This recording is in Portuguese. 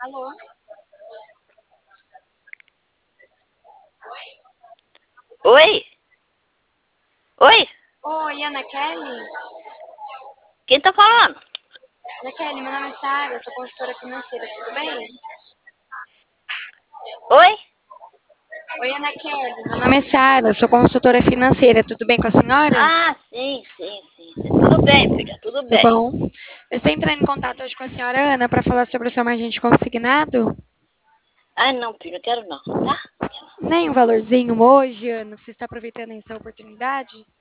Alô? Oi? Oi? Oi, Ana Kelly? Quem tá falando? Ana Kelly, meu nome é Sara, sou consultora financeira, tudo bem? Oi? Oi, Ana Kelly, meu nome é Sara, sou consultora financeira, tudo bem com a senhora? Ah, sim. Tudo bem, filha, tudo Tudo bem. bom? Eu estou entrando em contato hoje com a senhora Ana para falar sobre o seu agente consignado. Ah, não, filho, não quero não, tá? Nem um valorzinho hoje, Ana, você está aproveitando essa oportunidade?